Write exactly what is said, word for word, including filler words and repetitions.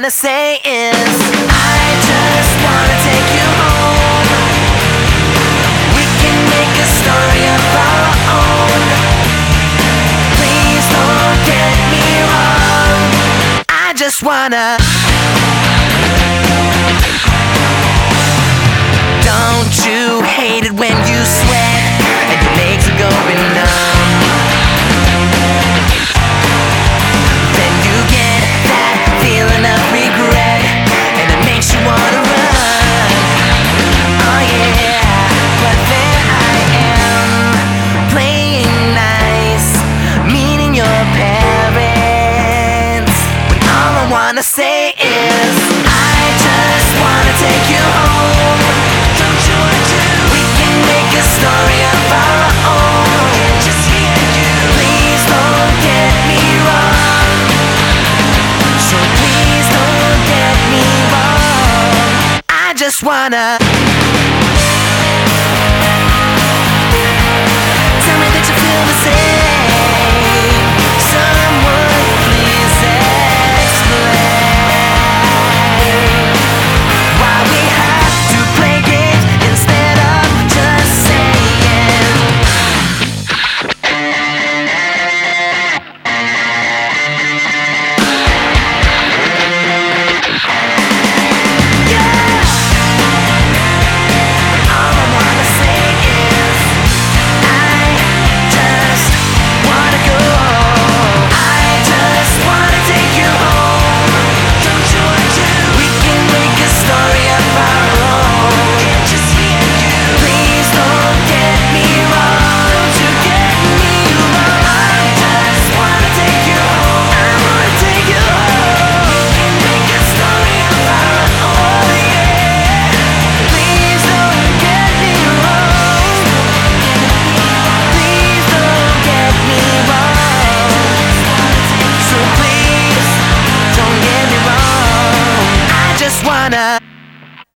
wanna say is, I just wanna take you home. We can make a story of our own. Please don't get me wrong. I just wanna. Don't you hate it when you sweat and your legs are going numb? Then you get that feeling of regret and it makes you wanna run. Oh yeah, but then I am playing nice, meeting your parents, when all I wanna say is, I just wanna take you home. Story of our own. Just me and you. Please don't get me wrong. So please don't get me wrong. I just wanna.